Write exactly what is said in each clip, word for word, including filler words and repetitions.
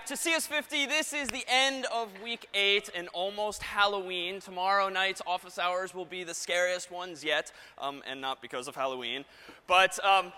to C S fifty. This is the end of week eight and almost Halloween. Tomorrow night's office hours will be the scariest ones yet, um, and not because of Halloween. But um,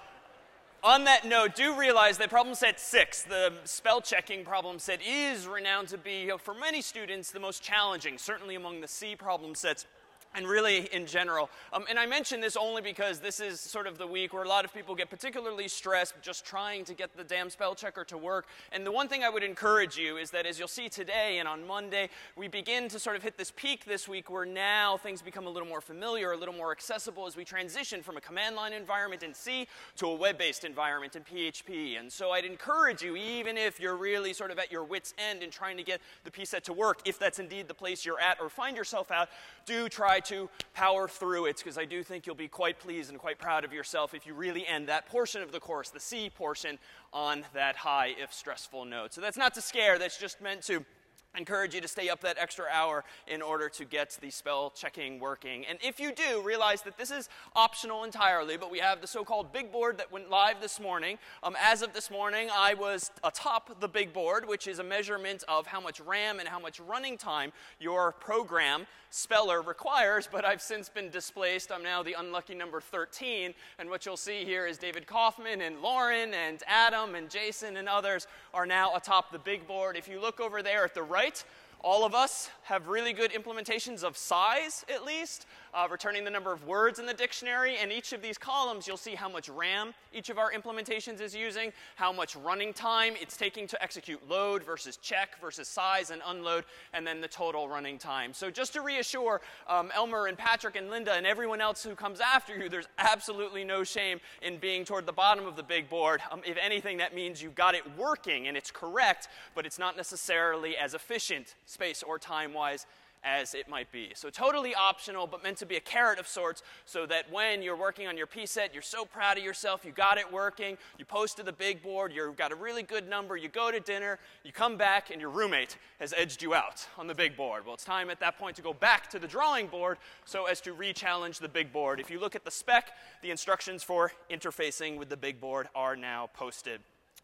on that note, do realize that problem set six, the spell checking problem set, is renowned to be, for many students, the most challenging, certainly among the C problem sets. And really, in general. Um, and I mention this only because this is sort of the week where a lot of people get particularly stressed just trying to get the damn spell checker to work. And the one thing I would encourage you is that, as you'll see today and on Monday, we begin to sort of hit this peak this week where now things become a little more familiar, a little more accessible as we transition from a command line environment in C to a web-based environment in P H P. And so I'd encourage you, even if you're really sort of at your wit's end in trying to get the P set to work, if that's indeed the place you're at or find yourself at, do try to power through it, because I do think you'll be quite pleased and quite proud of yourself if you really end that portion of the course, the C portion, on that high, if stressful note. So that's not to scare, that's just meant to encourage you to stay up that extra hour in order to get the spell checking working. And if you do, realize that this is optional entirely, but we have the so-called big board that went live this morning. Um, as of this morning, I was atop the big board, which is a measurement of how much RAM and how much running time your program speller requires, but I've since been displaced. I'm now the unlucky number thirteen, and what you'll see here is David Kaufman and Lauren and Adam and Jason and others are now atop the big board. If you look over there at the right, all of us have really good implementations of size, at least, uh, returning the number of words in the dictionary. And each of these columns, you'll see how much RAM each of our implementations is using, how much running time it's taking to execute load versus check versus size and unload, and then the total running time. So just to reassure um, Elmer and Patrick and Linda and everyone else who comes after you, there's absolutely no shame in being toward the bottom of the big board. Um, if anything, that means you got it working and it's correct, but it's not necessarily as efficient space or time-wise as it might be. So totally optional, but meant to be a carrot of sorts, so that when you're working on your P set, you're so proud of yourself, you got it working, you post to the big board, you've got a really good number, you go to dinner, you come back, and your roommate has edged you out on the big board. Well, it's time at that point to go back to the drawing board so as to re-challenge the big board. If you look at the spec, the instructions for interfacing with the big board are now posted.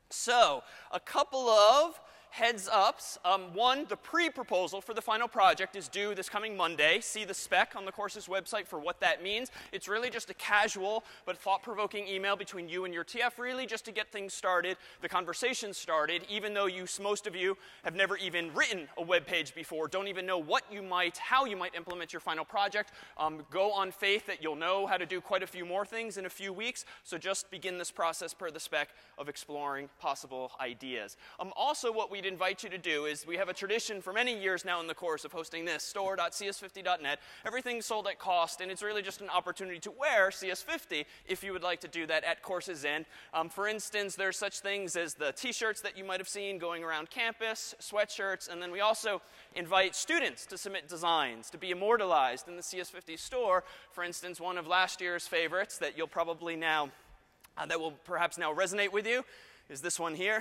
So, a couple of heads ups. Um, one, the pre-proposal for the final project is due this coming Monday. See the spec on the course's website for what that means. It's really just a casual but thought-provoking email between you and your T F, really just to get things started, the conversation started, even though you, most of you have never even written a web page before, don't even know what you might, how you might implement your final project. Um, go on faith that you'll know how to do quite a few more things in a few weeks, so just begin this process per the spec of exploring possible ideas. Um, also, what we invite you to do is, we have a tradition for many years now in the course of hosting this, store dot C S fifty dot net. Everything's sold at cost, and it's really just an opportunity to wear C S fifty if you would like to do that at course's end. Um, for instance, there's such things as the t-shirts that you might have seen going around campus, sweatshirts, and then we also invite students to submit designs to be immortalized in the C S fifty store. For instance, one of last year's favorites that you'll probably now, uh, that will perhaps now resonate with you is this one here.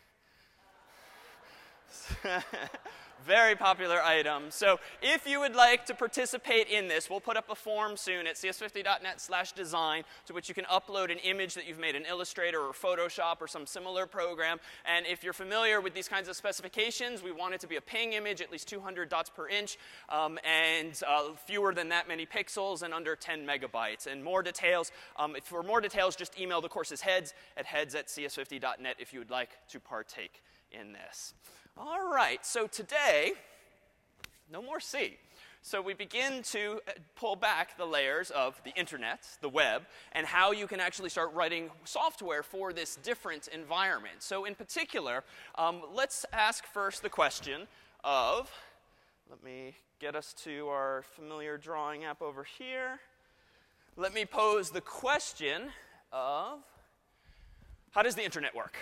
Very popular item. So if you would like to participate in this, we'll put up a form soon at C S fifty dot net slash design to which you can upload an image that you've made in Illustrator or Photoshop or some similar program. And if you're familiar with these kinds of specifications, we want it to be a ping image, at least two hundred dots per inch, um, and uh, fewer than that many pixels, and under ten megabytes. And more details, um, for more details, just email the course's heads at heads at C S fifty dot net if you would like to partake in this. All right, so today, no more C. So we begin to pull back the layers of the internet, the web, and how you can actually start writing software for this different environment. So in particular, um, let's ask first the question of, let me get us to our familiar drawing app over here. Let me pose the question of, how does the internet work?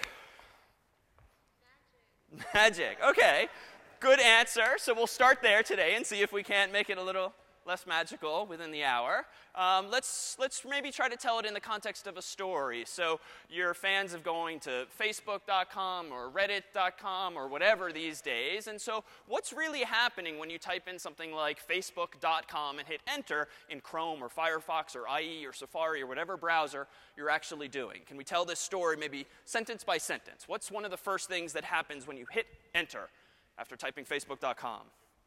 Magic. Okay. Good answer. So we'll start there today and see if we can't make it a little less magical within the hour. Um, let's, let's maybe try to tell it in the context of a story. So you're fans of going to Facebook dot com or Reddit dot com or whatever these days. And so what's really happening when you type in something like Facebook dot com and hit enter in Chrome or Firefox or I E or Safari or whatever browser you're actually doing? Can we tell this story maybe sentence by sentence? What's one of the first things that happens when you hit enter after typing Facebook dot com?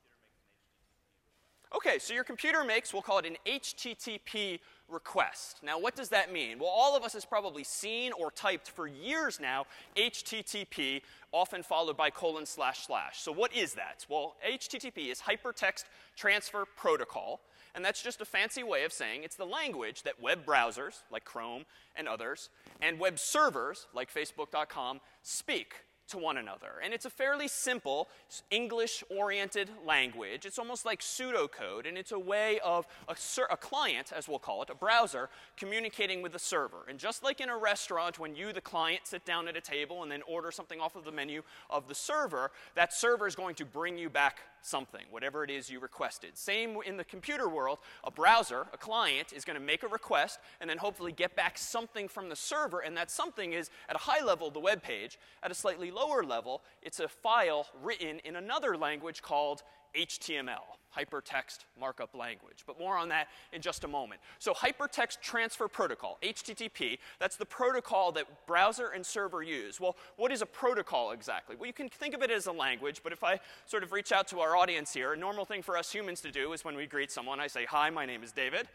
OK, so your computer makes, we'll call it an H T T P request. Now, what does that mean? Well, all of us has probably seen or typed for years now H T T P, often followed by colon slash slash. So what is that? Well, H T T P is Hypertext Transfer Protocol. And that's just a fancy way of saying it's the language that web browsers, like Chrome and others, and web servers, like Facebook dot com, speak to one another. And it's a fairly simple English-oriented language. It's almost like pseudocode, and it's a way of a, a client, as we'll call it, a browser, communicating with the server. And just like in a restaurant, when you, the client, sit down at a table and then order something off of the menu of the server, that server is going to bring you back something, whatever it is you requested. Same in the computer world. A browser, a client, is going to make a request and then hopefully get back something from the server, and that something is, at a high level, the web page. At a slightly lower level, it's a file written in another language called H T M L, Hypertext Markup Language. But more on that in just a moment. So Hypertext Transfer Protocol, H T T P, that's the protocol that browser and server use. Well, what is a protocol exactly? Well, you can think of it as a language, but if I sort of reach out to our audience here, a normal thing for us humans to do is when we greet someone, I say, "Hi, my name is David."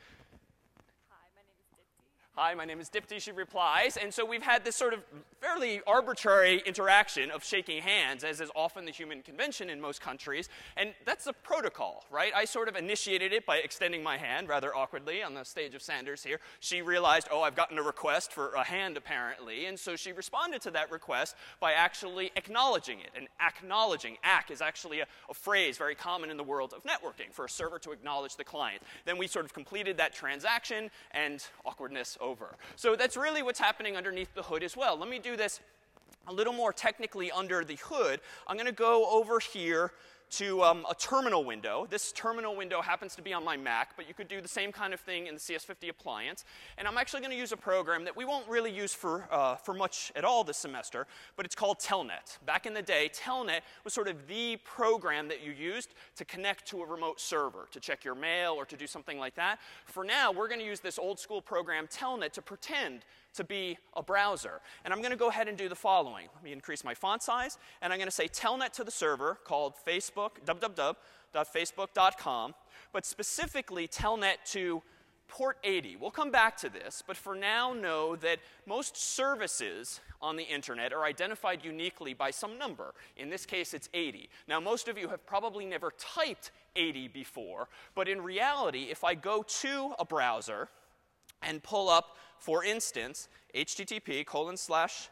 "Hi, my name is Dipti," she replies. And so we've had this sort of fairly arbitrary interaction of shaking hands, as is often the human convention in most countries. And that's a protocol, right? I sort of initiated it by extending my hand rather awkwardly on the stage of Sanders here. She realized, oh, I've gotten a request for a hand, apparently. And so she responded to that request by actually acknowledging it. And acknowledging, ack, is actually a, a phrase very common in the world of networking for a server to acknowledge the client. Then we sort of completed that transaction, and awkwardness over. So that's really what's happening underneath the hood as well. Let me do this a little more technically under the hood. I'm going to go over here to um, a terminal window. This terminal window happens to be on my Mac, but you could do the same kind of thing in the C S fifty appliance. And I'm actually going to use a program that we won't really use for, uh, for much at all this semester, but it's called Telnet. Back in the day, Telnet was sort of the program that you used to connect to a remote server, to check your mail or to do something like that. For now, we're going to use this old school program, Telnet, to pretend to be a browser. And I'm going to go ahead and do the following. Let me increase my font size, and I'm going to say telnet to the server called Facebook, w w w dot facebook dot com, but specifically telnet to port eighty. We'll come back to this, but for now know that most services on the internet are identified uniquely by some number. In this case, it's eighty. Now, most of you have probably never typed eighty before, but in reality, if I go to a browser and pull up, for instance, H T T P colon slash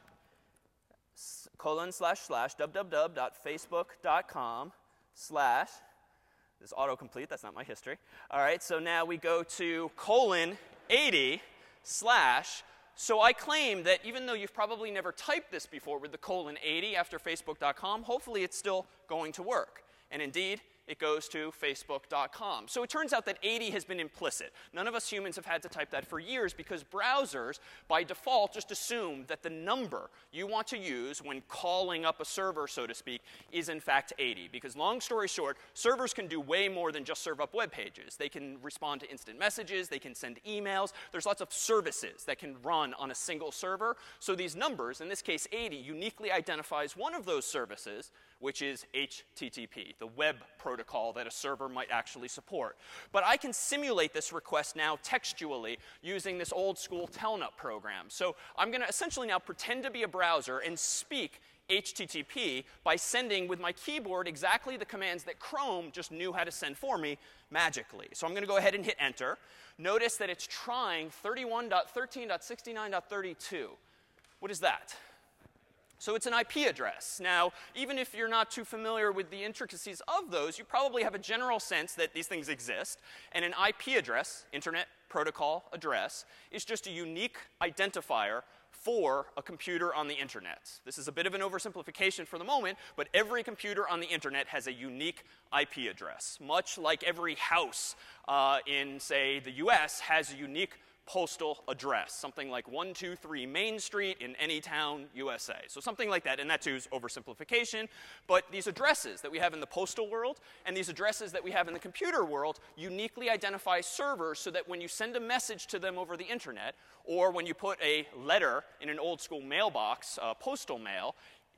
colon slash slash w w w dot facebook dot com slash, this is autocomplete, that's not my history. All right, so now we go to colon eighty slash. So I claim that even though you've probably never typed this before with the colon eighty after facebook dot com, hopefully it's still going to work. And indeed, it goes to facebook dot com. So it turns out that eighty has been implicit. None of us humans have had to type that for years because browsers, by default, just assume that the number you want to use when calling up a server, so to speak, is in fact eighty. Because long story short, servers can do way more than just serve up web pages. They can respond to instant messages. They can send emails. There's lots of services that can run on a single server. So these numbers, in this case eighty, uniquely identifies one of those services, which is H T T P, the web protocol that a server might actually support. But I can simulate this request now textually using this old school Telnet program. So I'm going to essentially now pretend to be a browser and speak H T T P by sending with my keyboard exactly the commands that Chrome just knew how to send for me magically. So I'm going to go ahead and hit enter. Notice that it's trying thirty-one dot thirteen dot sixty-nine dot thirty-two. What is that? So it's an I P address. Now, even if you're not too familiar with the intricacies of those, you probably have a general sense that these things exist. And an I P address, Internet Protocol Address, is just a unique identifier for a computer on the internet. This is a bit of an oversimplification for the moment, but every computer on the internet has a unique I P address, much like every house uh, in, say, the U S has a unique postal address, something like one two three Main Street in any town, U S A. So something like that, and that too is oversimplification. But these addresses that we have in the postal world and these addresses that we have in the computer world uniquely identify servers so that when you send a message to them over the internet, or when you put a letter in an old school mailbox, uh, postal mail,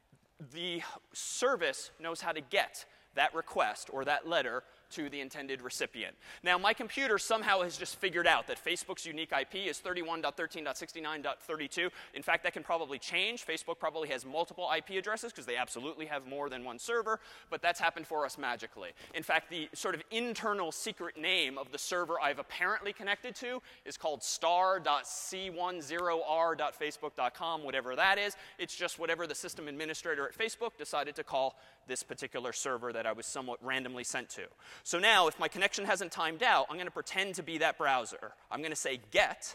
the service knows how to get that request or that letter to the intended recipient. Now, my computer somehow has just figured out that Facebook's unique I P is thirty-one dot thirteen dot sixty-nine dot thirty-two. In fact, that can probably change. Facebook probably has multiple I P addresses because they absolutely have more than one server, but that's happened for us magically. In fact, the sort of internal secret name of the server I've apparently connected to is called star dot c ten r dot facebook dot com, whatever that is. It's just whatever the system administrator at Facebook decided to call this particular server that I was somewhat randomly sent to. So now, if my connection hasn't timed out, I'm going to pretend to be that browser. I'm going to say get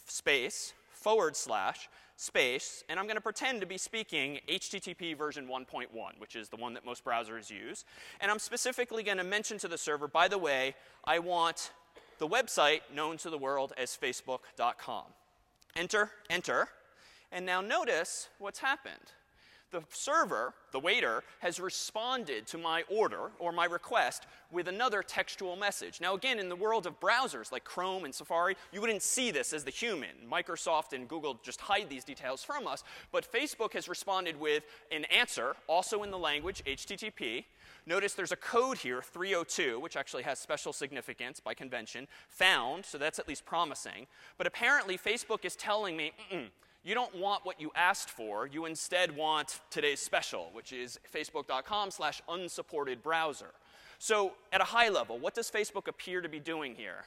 space forward slash space, and I'm going to pretend to be speaking H T T P version one point one, which is the one that most browsers use. And I'm specifically going to mention to the server, by the way, I want the website known to the world as facebook dot com. Enter, enter. And now notice what's happened. The server, the waiter, has responded to my order or my request with another textual message. Now, again, in the world of browsers like Chrome and Safari, you wouldn't see this as the human. Microsoft and Google just hide these details from us. But Facebook has responded with an answer, also in the language H T T P. Notice there's a code here, three oh two, which actually has special significance by convention, found, so that's at least promising. But apparently, Facebook is telling me, mm-mm, you don't want what you asked for. You instead want today's special, which is facebook dot com slash unsupported browser. So at a high level, what does Facebook appear to be doing here?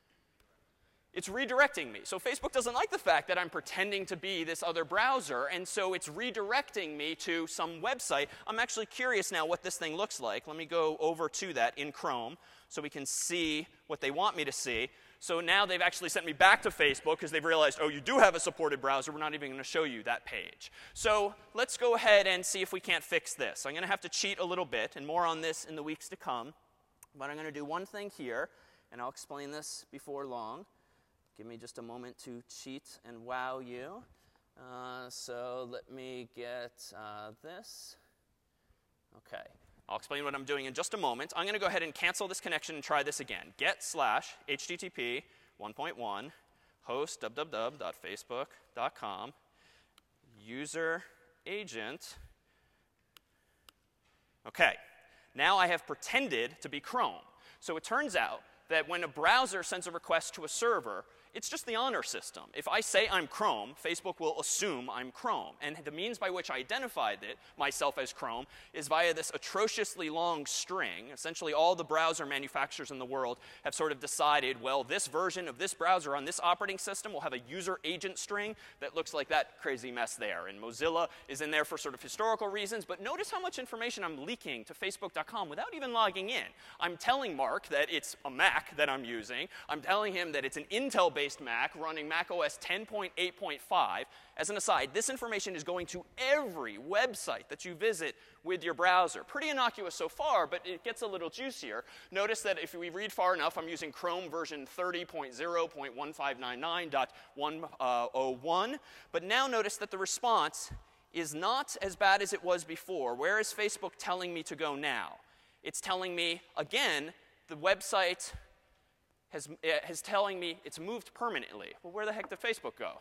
It's redirecting me. So Facebook doesn't like the fact that I'm pretending to be this other browser, and so it's redirecting me to some website. I'm actually curious now what this thing looks like. Let me go over to that in Chrome so we can see what they want me to see. So now they've actually sent me back to Facebook because they've realized, oh, you do have a supported browser. We're not even going to show you that page. So let's go ahead and see if we can't fix this. I'm going to have to cheat a little bit, and more on this in the weeks to come. But I'm going to do one thing here, and I'll explain this before long. Give me just a moment to cheat and wow you. Uh, so let me get uh, this. OK. I'll explain what I'm doing in just a moment. I'm going to go ahead and cancel this connection and try this again. Get slash H T T P one point one host www dot facebook dot com user agent. OK. Now I have pretended to be Chrome. So it turns out that when a browser sends a request to a server, it's just the honor system. If I say I'm Chrome, Facebook will assume I'm Chrome. And the means by which I identified it, myself as Chrome, is via this atrociously long string. Essentially, all the browser manufacturers in the world have sort of decided, well, this version of this browser on this operating system will have a user agent string that looks like that crazy mess there. And Mozilla is in there for sort of historical reasons. But notice how much information I'm leaking to facebook dot com without even logging in. I'm telling Mark that it's a Mac that I'm using. I'm telling him that it's an Intel based Mac running Mac O S ten point eight point five. As an aside, this information is going to every website that you visit with your browser. Pretty innocuous so far, but it gets a little juicier. Notice that if we read far enough, I'm using Chrome version thirty point zero point one five nine nine dot one oh one. But now notice that the response is not as bad as it was before. Where is Facebook telling me to go now? It's telling me, again, the website Has, is telling me it's moved permanently. Well, where the heck did Facebook go?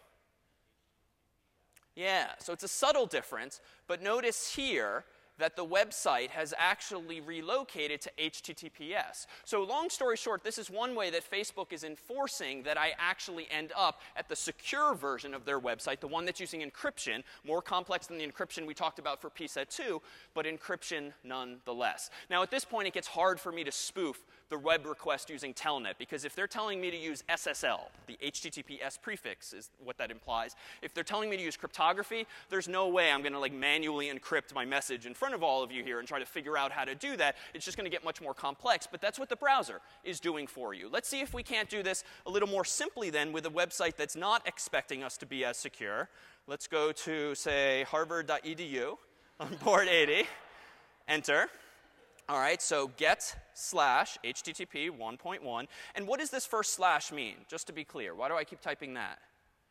Yeah, so it's a subtle difference, but notice here that the website has actually relocated to H T T P S. So long story short, this is one way that Facebook is enforcing that I actually end up at the secure version of their website, the one that's using encryption, more complex than the encryption we talked about for P SET two, but encryption nonetheless. Now, at this point, it gets hard for me to spoof the web request using Telnet, because if they're telling me to use S S L, the H T T P S prefix is what that implies, if they're telling me to use cryptography, there's no way I'm going to like manually encrypt my message in front front of all of you here and try to figure out how to do that. It's just going to get much more complex, but that's what the browser is doing for you. Let's see if we can't do this a little more simply then with a website that's not expecting us to be as secure. Let's go to, say, harvard dot e d u on port eighty. Enter. All right, so get slash H T T P one point one. And what does this first slash mean? Just to be clear, why do I keep typing that?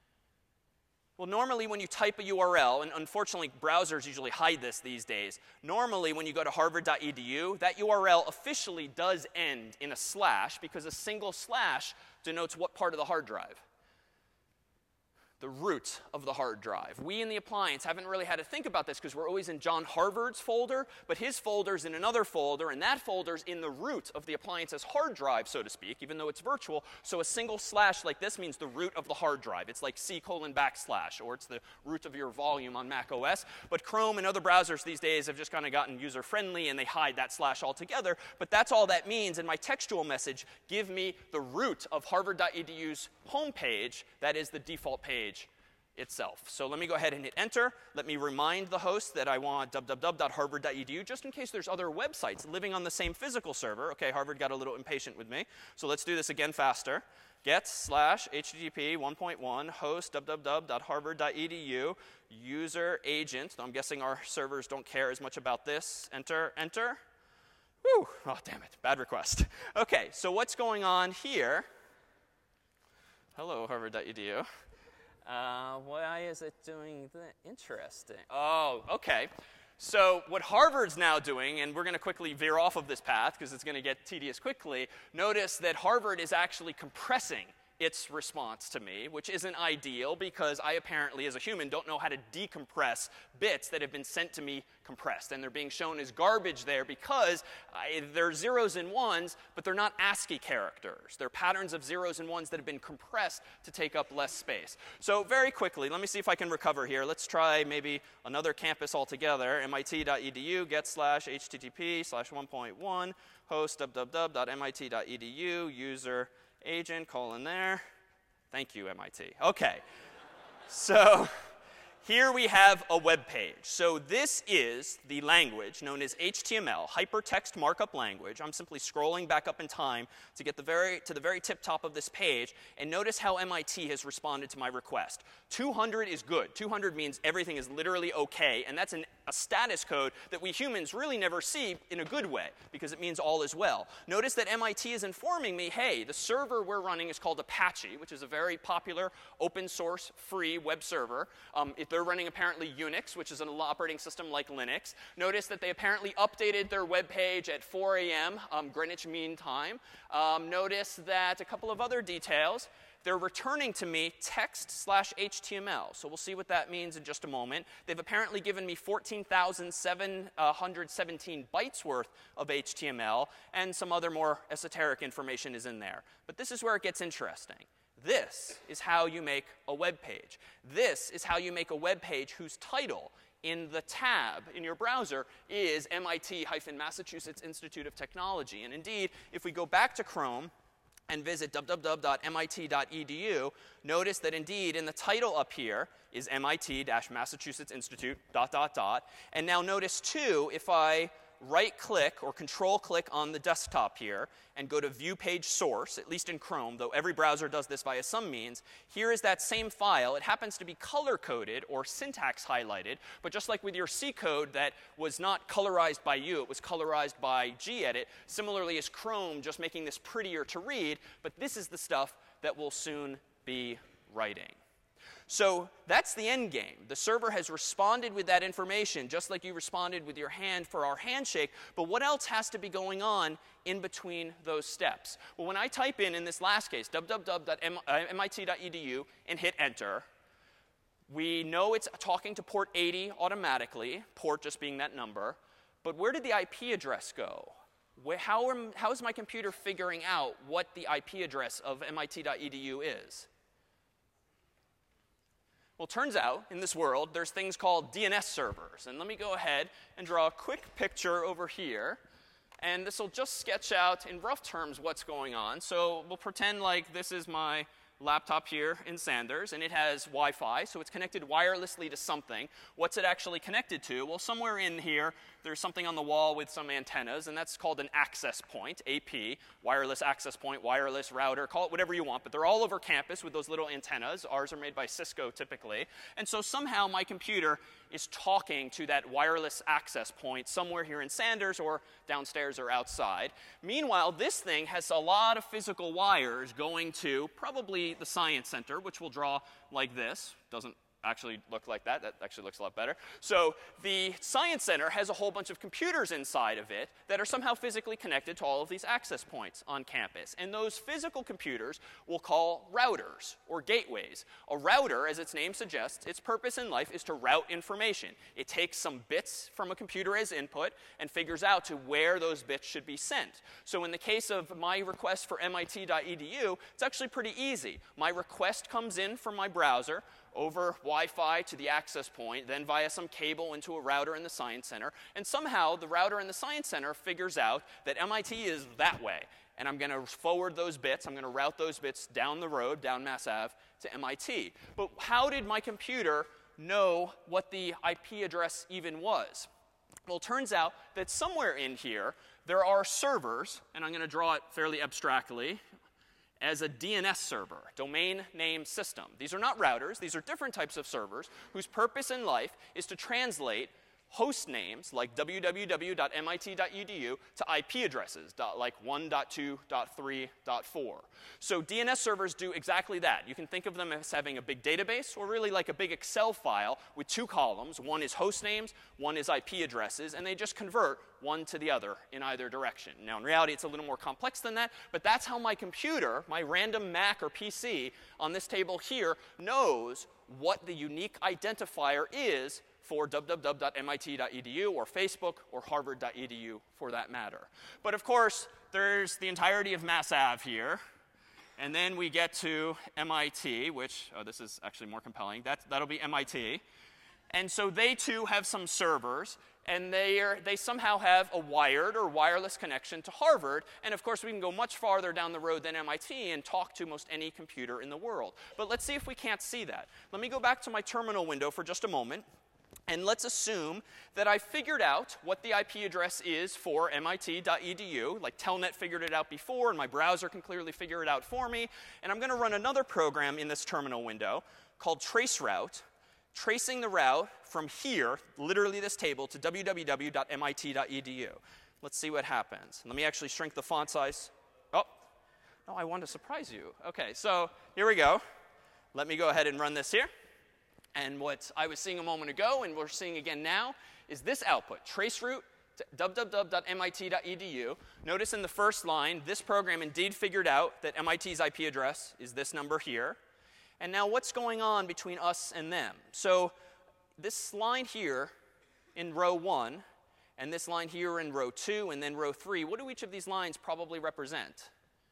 Well, normally when you type a U R L, and unfortunately browsers usually hide this these days, normally when you go to harvard dot e d u, that U R L officially does end in a slash because a single slash denotes what part of the hard drive? The root of the hard drive. We in the appliance haven't really had to think about this because we're always in John Harvard's folder, but his folder's in another folder, and that folder's in the root of the appliance's hard drive, so to speak, even though it's virtual. So a single slash like this means the root of the hard drive. It's like C colon backslash, or it's the root of your volume on Mac O S. But Chrome and other browsers these days have just kind of gotten user-friendly, and they hide that slash altogether. But that's all that means in my textual message. Give me the root of harvard dot e d u's home page. That is the default page itself. So let me go ahead and hit enter. Let me remind the host that I want w w w dot harvard dot e d u just in case there's other websites living on the same physical server. Okay, Harvard got a little impatient with me. So let's do this again faster. Get slash H T T P one point one host w w w dot harvard dot e d u user agent. I'm guessing our servers don't care as much about this. Enter, enter. Whew. Oh, damn it. Bad request. Okay, so what's going on here? Hello, harvard dot e d u. Uh, why is it doing that? Interesting. Oh, OK. So what Harvard's now doing, and we're going to quickly veer off of this path because it's going to get tedious quickly, notice that Harvard is actually compressing its response to me, which isn't ideal because I apparently, as a human, don't know how to decompress bits that have been sent to me compressed. And they're being shown as garbage there because I, they're zeros and ones, but they're not ASCII characters. They're patterns of zeros and ones that have been compressed to take up less space. So very quickly, let me see if I can recover here. Let's try maybe another campus altogether, M I T dot e d u get slash H T T P slash one point one host w w w dot M I T dot e d u user agent, colon there. Thank you, M I T. OK. So here we have a web page. So this is the language known as H T M L, Hypertext Markup Language. I'm simply scrolling back up in time to get the very, to the very tip top of this page. And notice how M I T has responded to my request. two hundred is good. two hundred means everything is literally OK. And that's an, a status code that we humans really never see in a good way because it means all is well. Notice that M I T is informing me, hey, the server we're running is called Apache, which is a very popular open source free web server. Um, if they're running apparently Unix, which is an operating system like Linux. Notice that they apparently updated their web page at four A M Um, Greenwich Mean Time. Um, notice that a couple of other details. They're returning to me text slash H T M L. So we'll see what that means in just a moment. They've apparently given me fourteen thousand seven hundred seventeen bytes worth of H T M L, and some other more esoteric information is in there. But this is where it gets interesting. This is how you make a web page. This is how you make a web page whose title in the tab in your browser is M I T Massachusetts Institute of Technology. And indeed, if we go back to Chrome and visit w w w dot M I T dot e d u, notice that indeed in the title up here is M I T Massachusetts Institute dot dot dot. And now notice too, if I right-click or control-click on the desktop here and go to View Page Source, at least in Chrome, though every browser does this via some means, here is that same file. It happens to be color-coded or syntax highlighted, but just like with your C code that was not colorized by you, it was colorized by gedit, similarly is Chrome just making this prettier to read, but this is the stuff that we'll soon be writing. So that's the end game. The server has responded with that information, just like you responded with your hand for our handshake. But what else has to be going on in between those steps? Well, when I type in, in this last case, w w w dot M I T dot e d u and hit enter, we know it's talking to port eighty automatically, port just being that number. But where did the I P address go? Where, how, am, how is my computer figuring out what the I P address of M I T dot e d u is? Well, it turns out, in this world, there's things called D N S servers. And let me go ahead and draw a quick picture over here. And this will just sketch out, in rough terms, what's going on. So we'll pretend like this is my laptop here in Sanders, and it has Wi-Fi. So it's connected wirelessly to something. What's it actually connected to? Well, somewhere in here, there's something on the wall with some antennas, and that's called an access point, A P, wireless access point, wireless router, call it whatever you want. But they're all over campus with those little antennas. Ours are made by Cisco typically. And so somehow my computer is talking to that wireless access point somewhere here in Sanders or downstairs or outside. Meanwhile, this thing has a lot of physical wires going to probably the Science Center, which we'll draw like this. Doesn't actually look like that. That actually looks a lot better. So the Science Center has a whole bunch of computers inside of it that are somehow physically connected to all of these access points on campus. And those physical computers we'll call routers or gateways. A router, as its name suggests, its purpose in life is to route information. It takes some bits from a computer as input and figures out to where those bits should be sent. So in the case of my request for M I T dot E D U, it's actually pretty easy. My request comes in from my browser over Wi-Fi to the access point, then via some cable into a router in the Science Center. And somehow the router in the Science Center figures out that M I T is that way. And I'm going to forward those bits. I'm going to route those bits down the road, down Mass Ave, to M I T. But how did my computer know what the I P address even was? Well, it turns out that somewhere in here there are servers, and I'm going to draw it fairly abstractly, as a D N S server, domain name system. These are not routers. These are different types of servers whose purpose in life is to translate host names like w w w dot M I T dot E D U to I P addresses like one dot two dot three dot four. So D N S servers do exactly that. You can think of them as having a big database, or really like a big Excel file with two columns. One is host names, one is I P addresses, and they just convert one to the other in either direction. Now, in reality, it's a little more complex than that, but that's how my computer, my random Mac or P C on this table here, knows what the unique identifier is for w w w dot M I T dot E D U or Facebook or Harvard dot E D U for that matter. But of course, there's the entirety of Mass Ave here. And then we get to M I T, which, oh, this is actually more compelling. That, that'll be M I T. And so they, too, have some servers. And they, are, they somehow have a wired or wireless connection to Harvard. And of course, we can go much farther down the road than M I T and talk to most any computer in the world. But let's see if we can't see that. Let me go back to my terminal window for just a moment. And let's assume that I figured out what the I P address is for M I T dot E D U. Like Telnet figured it out before, and my browser can clearly figure it out for me. And I'm going to run another program in this terminal window called traceroute, tracing the route from here, literally this table, to w w w dot M I T dot E D U. Let's see what happens. Let me actually shrink the font size. Oh, no, I wanted to surprise you. OK, so here we go. Let me go ahead and run this here. And what I was seeing a moment ago, and we're seeing again now, is this output, traceroute to w w w dot M I T dot E D U. Notice in the first line, this program indeed figured out that M I T's I P address is this number here. And now what's going on between us and them? So this line here in row one, and this line here in row two, and then row three, what do each of these lines probably represent?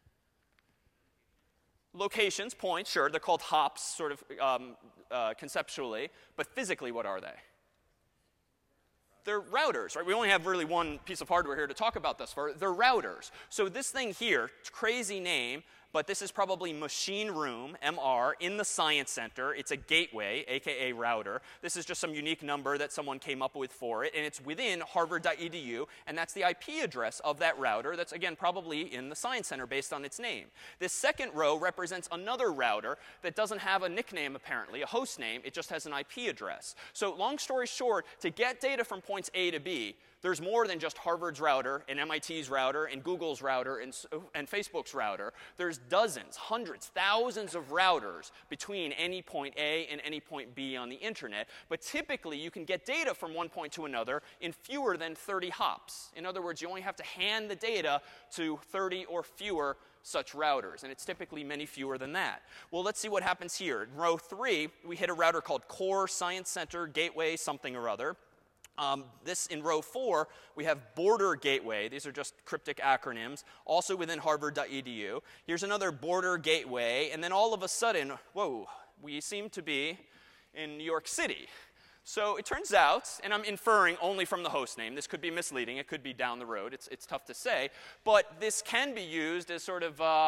Locations, points, sure, they're called hops sort of um, uh, conceptually, but physically what are they? They're routers, right? We only have really one piece of hardware here to talk about thus far. They're routers. So this thing here, crazy name, but this is probably machine room, M R, in the Science Center. It's a gateway, a k a router. This is just some unique number that someone came up with for it, and it's within Harvard dot E D U, and that's the I P address of that router that's, again, probably in the Science Center based on its name. This second row represents another router that doesn't have a nickname, apparently, a host name. It just has an I P address. So long story short, to get data from points A to B, there's more than just Harvard's router and M I T's router and Google's router and, and Facebook's router. There's dozens, hundreds, thousands of routers between any point A and any point B on the internet. But typically, you can get data from one point to another in fewer than thirty hops. In other words, you only have to hand the data to thirty or fewer such routers, and it's typically many fewer than that. Well, let's see what happens here. In row three, we hit a router called Core Science Center Gateway something or other. Um, this, in row four, we have Border Gateway. These are just cryptic acronyms, also within Harvard dot E D U. Here's another Border Gateway, and then all of a sudden, whoa, we seem to be in New York City. So it turns out, and I'm inferring only from the host name, this could be misleading, it could be down the road, it's, it's tough to say, but this can be used as sort of uh,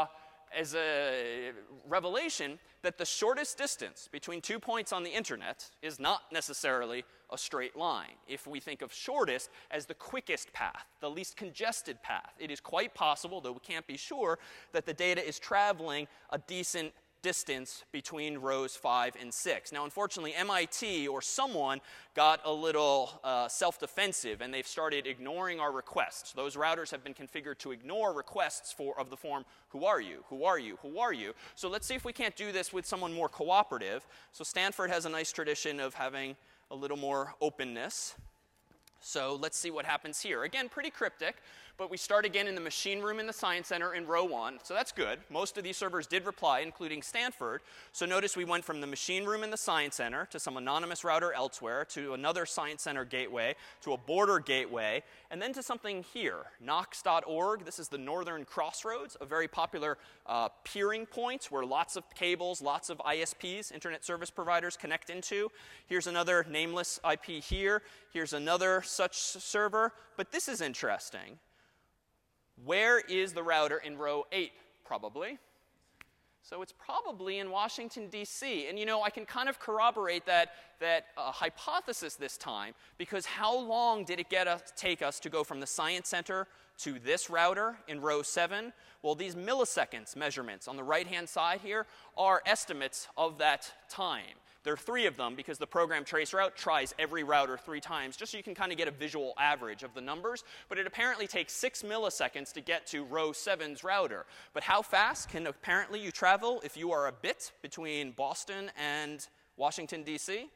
as a revelation that the shortest distance between two points on the internet is not necessarily a straight line. If we think of shortest as the quickest path, the least congested path, it is quite possible, though we can't be sure, that the data is traveling a decent distance between rows five and six. Now, unfortunately, M I T or someone got a little uh, self-defensive, and they've started ignoring our requests. Those routers have been configured to ignore requests for, of the form, who are you, who are you, who are you? So let's see if we can't do this with someone more cooperative. So Stanford has a nice tradition of having a little more openness. So let's see what happens here. Again, pretty cryptic, but we start again in the machine room in the Science Center in row one. So that's good. Most of these servers did reply, including Stanford. So notice we went from the machine room in the Science Center to some anonymous router elsewhere, to another Science Center gateway, to a border gateway, and then to something here, Knox dot org. This is the Northern Crossroads, a very popular uh, peering point where lots of cables, lots of I S Ps, internet service providers, connect into. Here's another nameless I P here. Here's another such server. But this is interesting. Where is the router in row eight? Probably. So it's probably in Washington, D C. And you know, I can kind of corroborate that, that uh, hypothesis this time, because how long did it get us, take us to go from the Science Center to this router in row seven? Well, these milliseconds measurements on the right-hand side here are estimates of that time. There are three of them because the program traceroute tries every router three times, just so you can kind of get a visual average of the numbers. But it apparently takes six milliseconds to get to row seven's router. But how fast can apparently you travel if you are a bit between Boston and Washington, D C?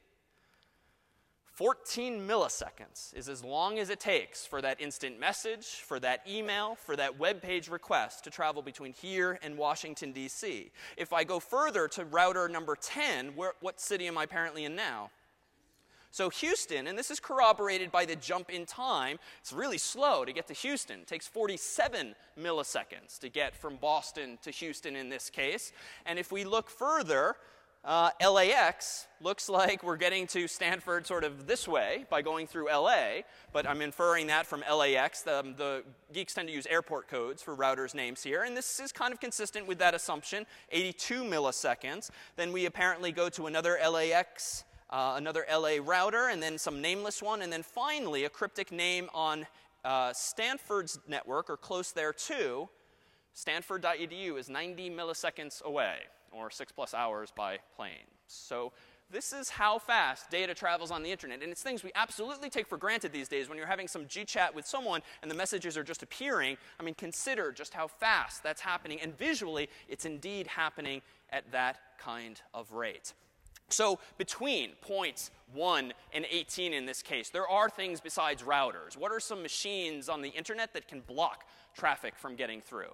fourteen milliseconds is as long as it takes for that instant message, for that email, for that web page request to travel between here and Washington, D C. If I go further to router number ten, where, what city am I apparently in now? So Houston, and this is corroborated by the jump in time, it's really slow to get to Houston. It takes forty-seven milliseconds to get from Boston to Houston in this case. And if we look further, Uh, L A X looks like we're getting to Stanford sort of this way by going through L A, but I'm inferring that from L A X. The, the geeks tend to use airport codes for routers' names here, and this is kind of consistent with that assumption, eighty-two milliseconds. Then we apparently go to another L A X, uh, another L A router, and then some nameless one, and then finally a cryptic name on uh, Stanford's network, or close there too. Stanford dot E D U is ninety milliseconds away, or six plus hours by plane. So this is how fast data travels on the internet. And it's things we absolutely take for granted these days when you're having some G-chat with someone and the messages are just appearing. I mean, consider just how fast that's happening. And visually, it's indeed happening at that kind of rate. So between points one and eighteen in this case, there are things besides routers. What are some machines on the internet that can block traffic from getting through?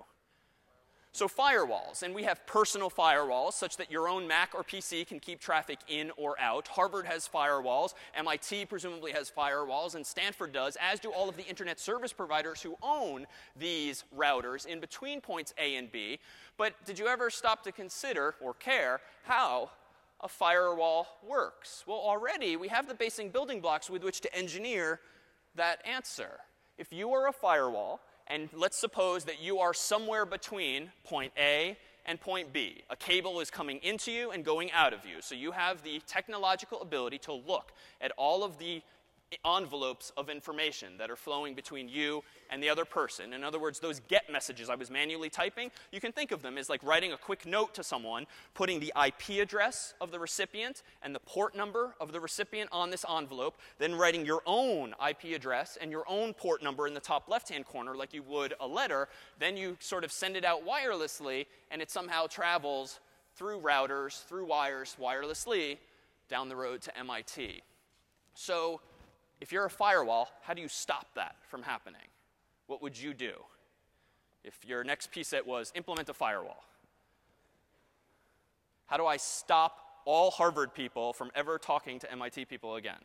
So firewalls, and we have personal firewalls such that your own Mac or P C can keep traffic in or out. Harvard has firewalls, M I T presumably has firewalls, and Stanford does, as do all of the internet service providers who own these routers in between points A and B. But did you ever stop to consider or care how a firewall works? Well, already we have the basic building blocks with which to engineer that answer. If you are a firewall, and let's suppose that you are somewhere between point A and point B. A cable is coming into you and going out of you. So you have the technological ability to look at all of the envelopes of information that are flowing between you and the other person. In other words, those get messages I was manually typing, you can think of them as like writing a quick note to someone, putting the I P address of the recipient and the port number of the recipient on this envelope, then writing your own I P address and your own port number in the top left-hand corner like you would a letter. Then you sort of send it out wirelessly, and it somehow travels through routers, through wires, wirelessly, down the road to M I T. So if you're a firewall, how do you stop that from happening? What would you do if your next P SET was implement a firewall? How do I stop all Harvard people from ever talking to M I T people again?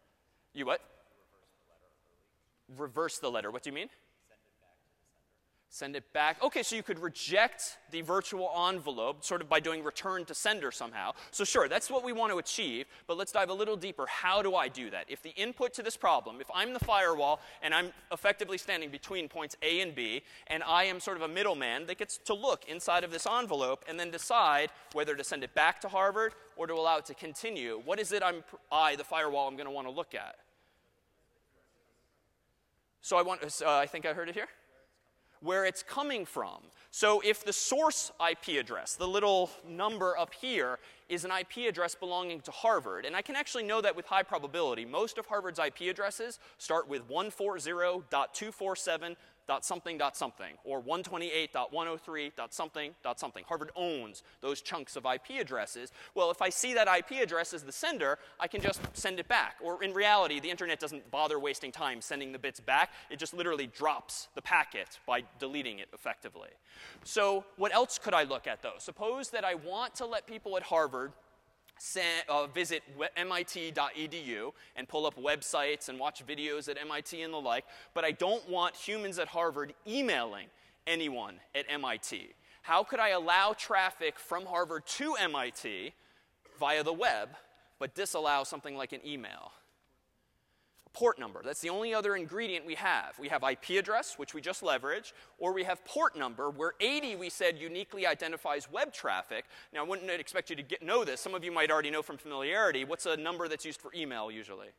You what? Reverse the letter. What do you mean? Send it back. OK, so you could reject the virtual envelope sort of by doing return to sender somehow. So sure, that's what we want to achieve. But let's dive a little deeper. How do I do that? If the input to this problem, if I'm the firewall and I'm effectively standing between points A and B, and I am sort of a middleman that gets to look inside of this envelope and then decide whether to send it back to Harvard or to allow it to continue, what is it I'm, I, the firewall, I'm going to want to look at? So I want, uh, I think I heard it here. Where it's coming from. So if the source I P address, the little number up here, is an I P address belonging to Harvard, and I can actually know that with high probability. Most of Harvard's I P addresses start with one forty dot two forty-seven dot something dot something, or one twenty-eight dot one oh three dot something dot something. Harvard owns those chunks of I P addresses. Well, if I see that I P address as the sender, I can just send it back. Or in reality, the internet doesn't bother wasting time sending the bits back. It just literally drops the packet by deleting it effectively. So what else could I look at, though? Suppose that I want to let people at Harvard Send, uh, visit M I T dot E D U and pull up websites and watch videos at M I T and the like, but I don't want humans at Harvard emailing anyone at M I T. How could I allow traffic from Harvard to M I T via the web, but disallow something like an email? Port number. That's the only other ingredient we have. We have I P address, which we just leveraged, or we have port number, where eighty, we said, uniquely identifies web traffic. Now, I wouldn't expect you to get, know this. Some of you might already know from familiarity. What's a number that's used for email usually?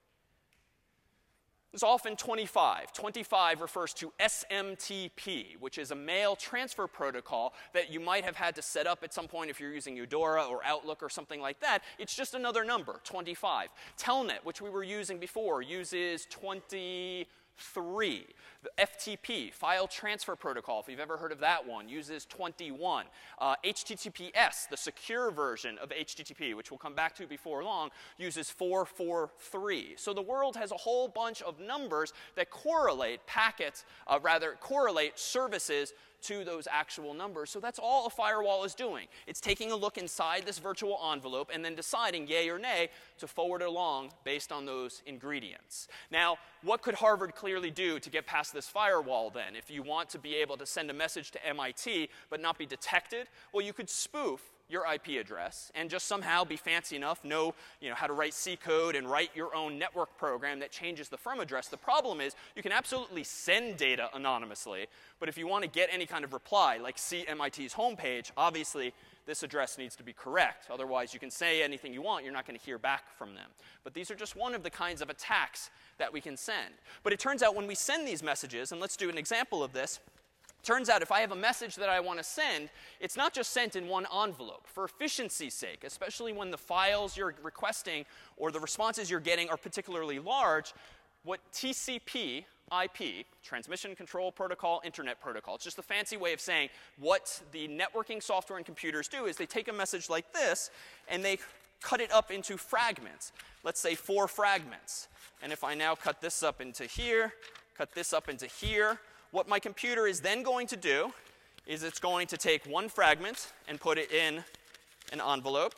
It's often twenty-five. twenty-five refers to S M T P, which is a mail transfer protocol that you might have had to set up at some point if you're using Eudora or Outlook or something like that. It's just another number, twenty-five. Telnet, which we were using before, uses twenty-three. The F T P, File Transfer Protocol, if you've ever heard of that one, uses twenty-one. Uh, H T T P S, the secure version of H T T P, which we'll come back to before long, uses four four three. So the world has a whole bunch of numbers that correlate packets, uh, rather correlate services to those actual numbers. So that's all a firewall is doing. It's taking a look inside this virtual envelope and then deciding yay or nay to forward it along based on those ingredients. Now, what could Harvard clearly do to get past this firewall then? If you want to be able to send a message to M I T but not be detected, well, you could spoof your I P address and just somehow be fancy enough, know, you know how to write C code and write your own network program that changes the from address. The problem is you can absolutely send data anonymously, but if you want to get any kind of reply, like see M I T's homepage, obviously this address needs to be correct. Otherwise, you can say anything you want. You're not going to hear back from them. But these are just one of the kinds of attacks that we can send. But it turns out when we send these messages, and let's do an example of this, turns out if I have a message that I want to send, it's not just sent in one envelope. For efficiency's sake, especially when the files you're requesting or the responses you're getting are particularly large, what T C P I P, Transmission Control Protocol, Internet Protocol, it's just a fancy way of saying what the networking software and computers do is they take a message like this and they cut it up into fragments. Let's say four fragments. And if I now cut this up into here, cut this up into here, what my computer is then going to do is it's going to take one fragment and put it in an envelope.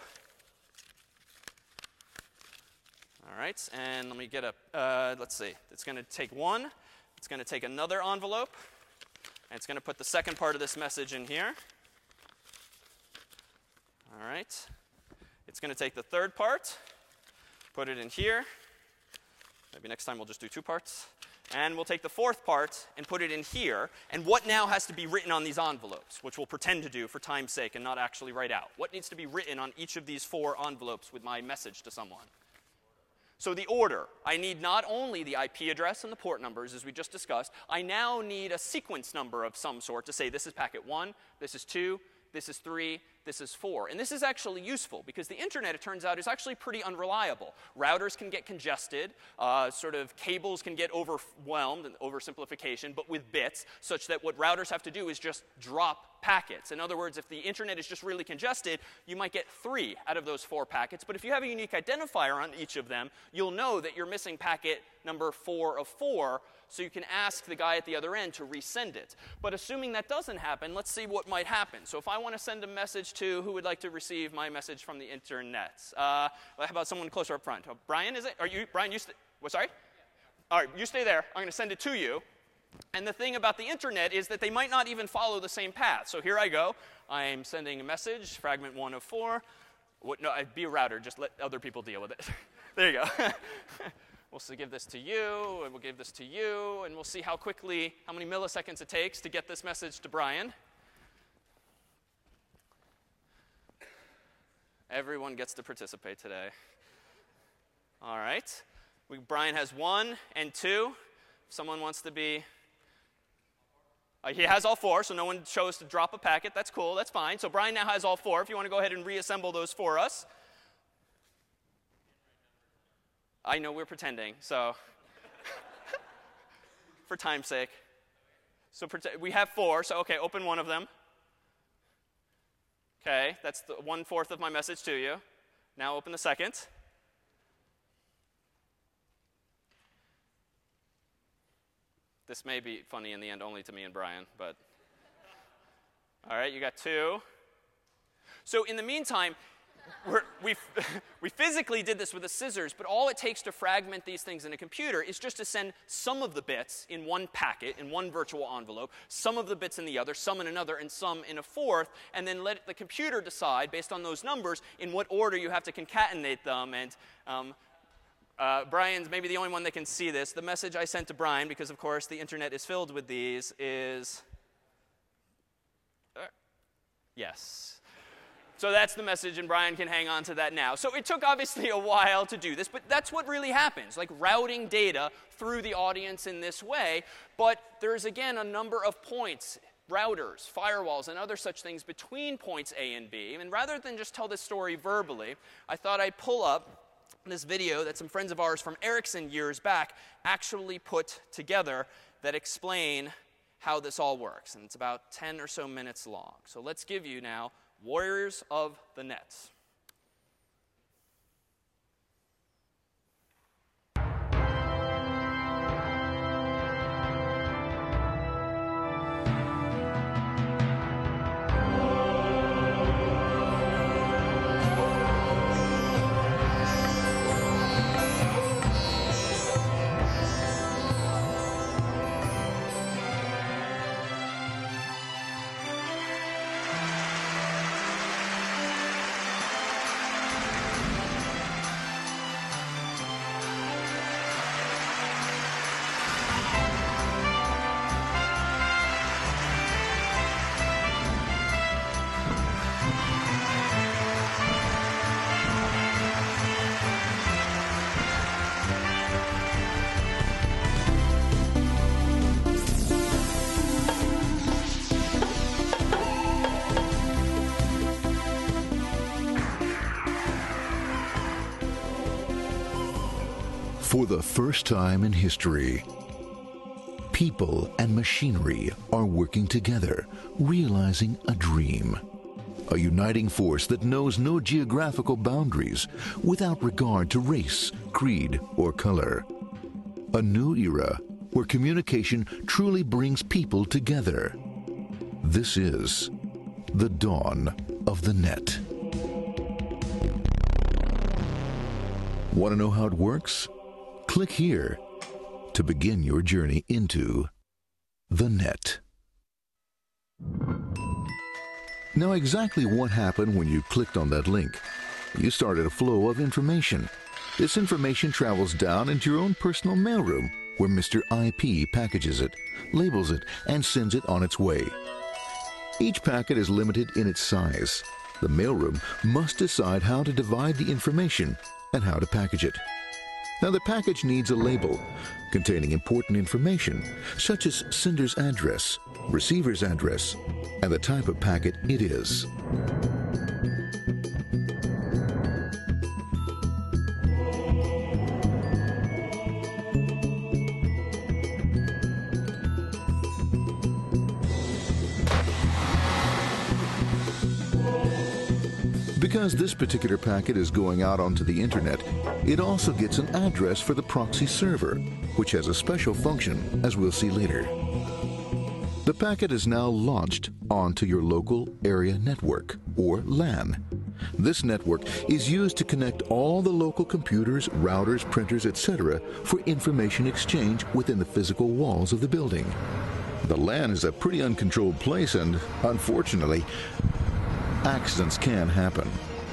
All right, and let me get a, uh, let's see, it's going to take one, it's going to take another envelope, and it's going to put the second part of this message in here. All right, it's going to take the third part, put it in here. Maybe next time we'll just do two parts. And we'll take the fourth part and put it in here. And what now has to be written on these envelopes, which we'll pretend to do for time's sake and not actually write out? What needs to be written on each of these four envelopes with my message to someone? So the order. I need not only the I P address and the port numbers, as we just discussed. I now need a sequence number of some sort to say this is packet one, this is two, this is three, this is four. And this is actually useful because the internet, it turns out, is actually pretty unreliable. Routers can get congested, uh, sort of cables can get overwhelmed, and oversimplification, but with bits, such that what routers have to do is just drop packets. In other words, if the internet is just really congested, you might get three out of those four packets. But if you have a unique identifier on each of them, you'll know that you're missing packet number four of four, so you can ask the guy at the other end to resend it. But assuming that doesn't happen, let's see what might happen. So if I want to send a message to who would like to receive my message from the internet, uh, how about someone closer up front? Oh, Brian, is it? Are you, Brian, you stay, what, sorry? All right, you stay there. I'm going to send it to you. And the thing about the internet is that they might not even follow the same path. So here I go. I'm sending a message, fragment one of four. What, no, I'd be a router. Just let other people deal with it. There you go. We'll so give this to you, and we'll give this to you, and we'll see how quickly, how many milliseconds it takes to get this message to Brian. Everyone gets to participate today. All right. We, Brian has one and two. If someone wants to be... Uh, he has all four, so no one chose to drop a packet. That's cool. That's fine. So Brian now has all four. If you want to go ahead and reassemble those for us. I know we're pretending, so for time's sake. So we have four, so OK, open one of them. OK, that's the one-fourth of my message to you. Now open the second. This may be funny in the end only to me and Brian, but all right, you got two. So in the meantime, we're, we we physically did this with the scissors, but all it takes to fragment these things in a computer is just to send some of the bits in one packet, in one virtual envelope, some of the bits in the other, some in another, and some in a fourth, and then let the computer decide, based on those numbers, in what order you have to concatenate them. And um, Uh, Brian's maybe the only one that can see this. The message I sent to Brian, because of course the internet is filled with these, is uh, yes. So that's the message, and Brian can hang on to that now. So it took obviously a while to do this, but that's what really happens, like routing data through the audience in this way. But there's, again, a number of points, routers, firewalls, and other such things between points A and B. And rather than just tell this story verbally, I thought I'd pull up this video that some friends of ours from Ericsson years back actually put together that explain how this all works. And it's about ten or so minutes long. So let's give you now Warriors of the Net. For the first time in history, people and machinery are working together, realizing a dream. A uniting force that knows no geographical boundaries without regard to race, creed, or color. A new era where communication truly brings people together. This is the dawn of the net. Want to know how it works? Click here to begin your journey into the net. Now, exactly what happened when you clicked on that link? You started a flow of information. This information travels down into your own personal mailroom, where Mister I P packages it, labels it, and sends it on its way. Each packet is limited in its size. The mailroom must decide how to divide the information and how to package it. Now, the package needs a label containing important information, such as sender's address, receiver's address, and the type of packet it is. Because this particular packet is going out onto the internet, it also gets an address for the proxy server, which has a special function, as we'll see later. The packet is now launched onto your local area network, or LAN. This network is used to connect all the local computers, routers, printers, et cetera for information exchange within the physical walls of the building. The LAN is a pretty uncontrolled place, and unfortunately, accidents can happen.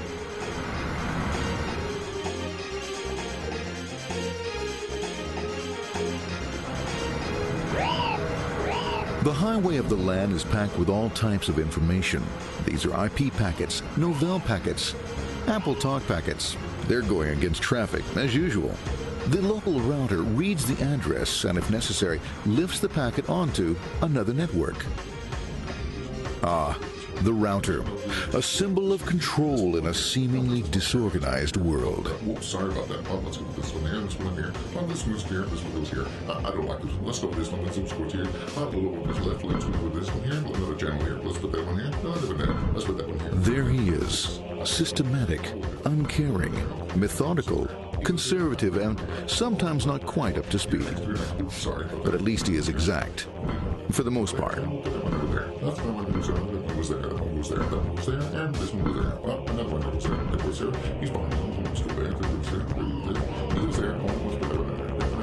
The highway of the LAN is packed with all types of information. These are I P packets, Novell packets, Apple Talk packets. They're going against traffic, as usual. The local router reads the address and, if necessary, lifts the packet onto another network. Ah, the router, a symbol of control in a seemingly disorganized world. Whoops, sorry about that. Oh, let's go with this one here, this one here. Oh, this one's here, this one goes here. Uh, I don't like this one. Let's go with this one. Let's go with here. Uh, a little bit left. Let's go with this one here. Another channel here. Let's put that one here. No, let's put that. Let's put that one here. There he is, systematic, uncaring, methodical, conservative, and sometimes not quite up to speed. Sorry. But at least he is exact, for the most part. Put that one over there. That's the one that was there. That one was there. That one was there. That one was there. And this one was there. Well, another one that was there. That was there. He's behind one. One was still there. That was there. He was there. Oh, let's put that one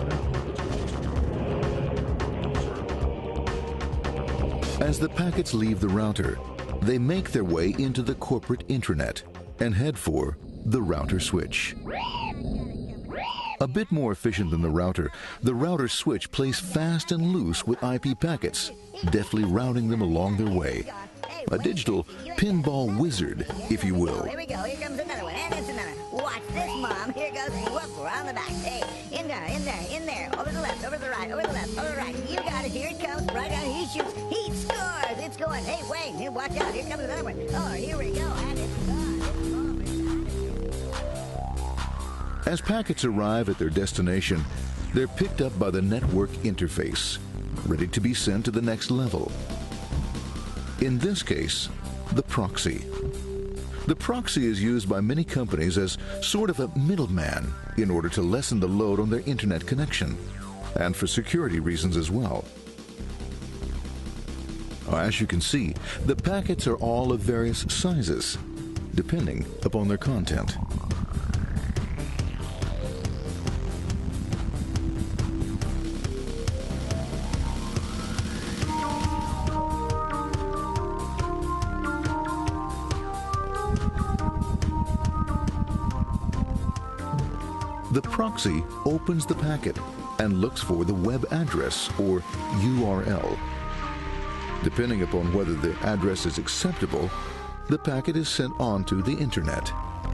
there. Let's go. As the packets leave the router, they make their way into the corporate intranet and head for the router switch. A bit more efficient than the router, the router switch plays fast and loose with I P packets, deftly routing them along their way. A digital pinball wizard, if you will. Here we go. Here comes another one. And it's another. Watch this, Mom. Here goes. Whoop, we're on the back. Hey, in there, in there, in there. Over the left, over the right, over the left, over the right. You got it. Here it comes. Right down. He shoots. He scores. It's going. Hey, Wayne, here, watch out. Here comes another one. Oh, here we go. And it's gone. It's Mom. As packets arrive at their destination, they're picked up by the network interface, ready to be sent to the next level. In this case, the proxy. The proxy is used by many companies as sort of a middleman in order to lessen the load on their internet connection, and for security reasons as well. As you can see, the packets are all of various sizes, depending upon their content. The proxy opens the packet and looks for the web address, or U R L. Depending upon whether the address is acceptable, the packet is sent on to the internet.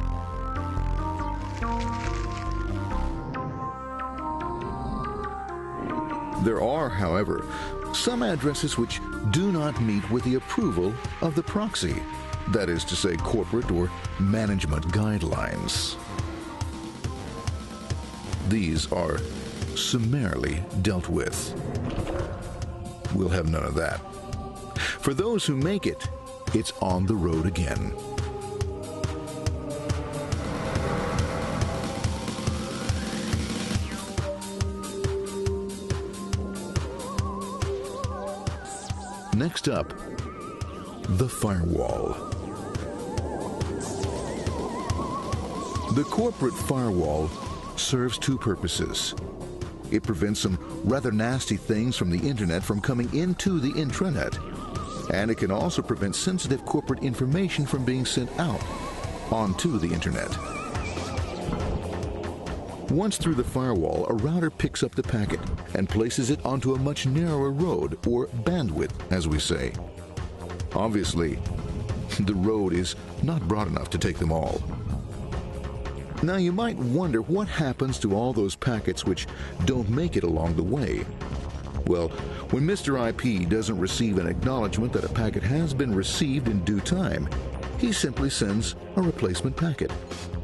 There are, however, some addresses which do not meet with the approval of the proxy, that is to say, corporate or management guidelines. These are summarily dealt with. We'll have none of that. For those who make it, it's on the road again. Next up, the firewall. The corporate firewall serves two purposes. It prevents some rather nasty things from the internet from coming into the intranet, and it can also prevent sensitive corporate information from being sent out onto the internet. Once through the firewall, a router picks up the packet and places it onto a much narrower road, or bandwidth, as we say. Obviously, the road is not broad enough to take them all. Now you might wonder what happens to all those packets which don't make it along the way. Well, when Mister I P doesn't receive an acknowledgement that a packet has been received in due time, he simply sends a replacement packet.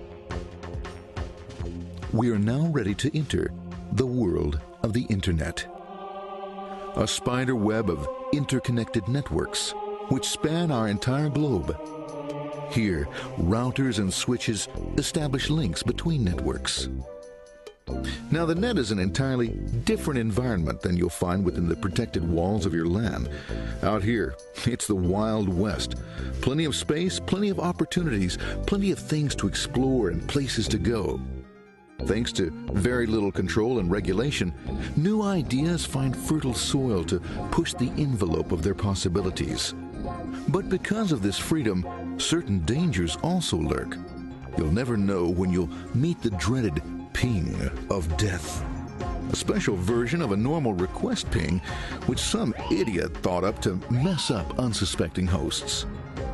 We are now ready to enter the world of the Internet. A spider web of interconnected networks which span our entire globe. Here, routers and switches establish links between networks. Now, the net is an entirely different environment than you'll find within the protected walls of your LAN. Out here, it's the Wild West. Plenty of space, plenty of opportunities, plenty of things to explore and places to go. Thanks to very little control and regulation, new ideas find fertile soil to push the envelope of their possibilities. But because of this freedom, certain dangers also lurk. You'll never know when you'll meet the dreaded ping of death. A special version of a normal request ping, which some idiot thought up to mess up unsuspecting hosts.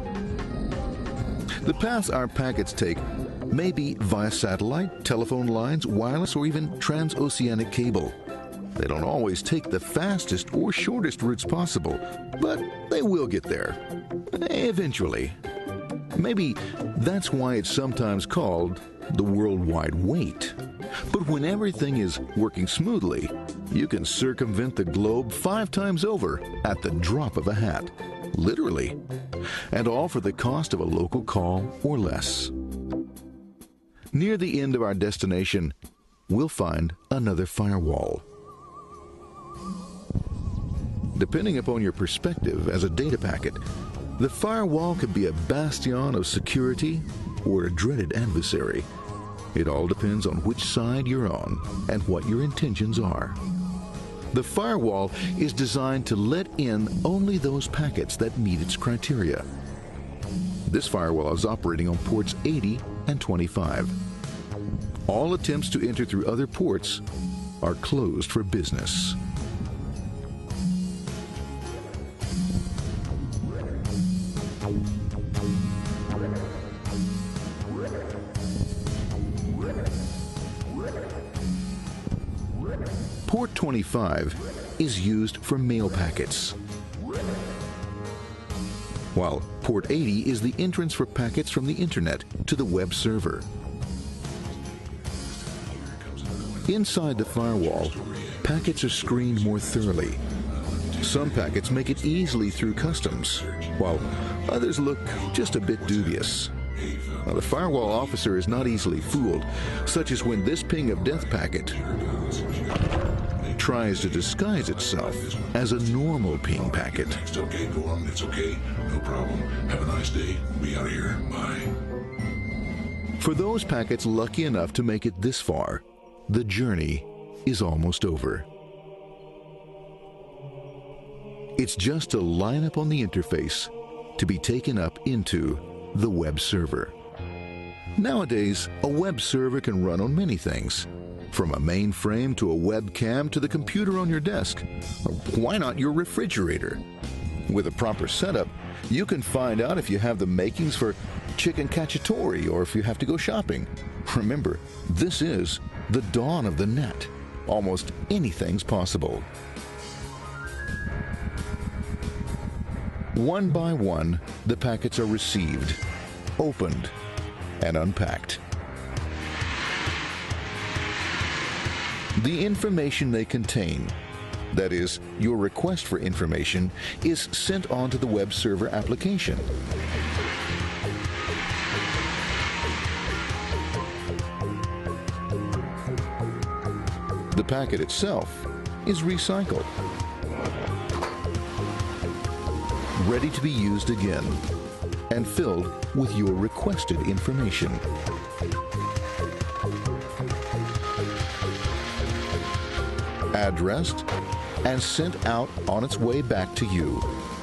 The paths our packets take may be via satellite, telephone lines, wireless, or even transoceanic cable. They don't always take the fastest or shortest routes possible, but they will get there. Eventually. Maybe that's why it's sometimes called the worldwide wait. But when everything is working smoothly, you can circumvent the globe five times over at the drop of a hat. Literally. And all for the cost of a local call or less. Near the end of our destination, we'll find another firewall. Depending upon your perspective as a data packet, the firewall could be a bastion of security or a dreaded adversary. It all depends on which side you're on and what your intentions are. The firewall is designed to let in only those packets that meet its criteria. This firewall is operating on ports eighty and twenty-five. All attempts to enter through other ports are closed for business. Port twenty-five is used for mail packets, while port eighty is the entrance for packets from the internet to the web server. Inside the firewall, packets are screened more thoroughly. Some packets make it easily through customs, while others look just a bit dubious. Now, the firewall officer is not easily fooled, such as when this ping of death packet tries to disguise itself as a normal ping packet. It's okay, go on, it's okay, no problem. Have a nice day, be out of here, bye. For those packets lucky enough to make it this far, the journey is almost over. It's just a lineup on the interface to be taken up into the web server. Nowadays, a web server can run on many things, from a mainframe to a webcam to the computer on your desk. Or why not your refrigerator? With a proper setup, you can find out if you have the makings for chicken cacciatore or if you have to go shopping. Remember, this is the dawn of the net. Almost anything's possible. One by one, the packets are received, opened, and unpacked. The information they contain, that is, your request for information, is sent on to the web server application. The packet itself is recycled, ready to be used again, and filled with your requested information. Addressed and sent out on its way back to you.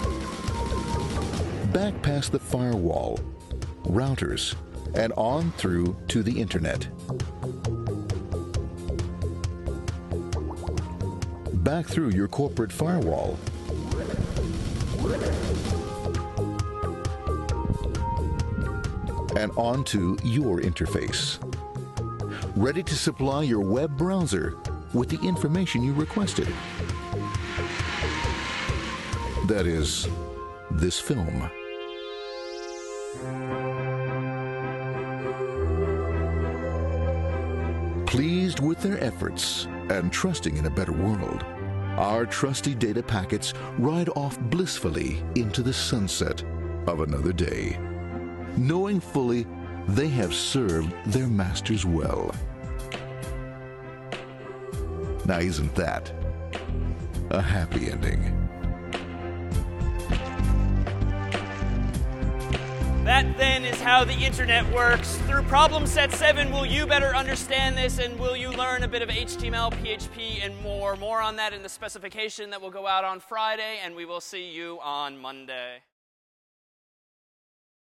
Back past the firewall, routers, and on through to the internet. Back through your corporate firewall. And onto your interface. Ready to supply your web browser with the information you requested. That is, this film. Pleased with their efforts and trusting in a better world, our trusty data packets ride off blissfully into the sunset of another day, knowing fully they have served their masters well. Now isn't that a happy ending? That then is how the internet works. Through problem set seven, will you better understand this, and will you learn a bit of H T M L, P H P, and more? More on that in the specification that will go out on Friday, and we will see you on Monday.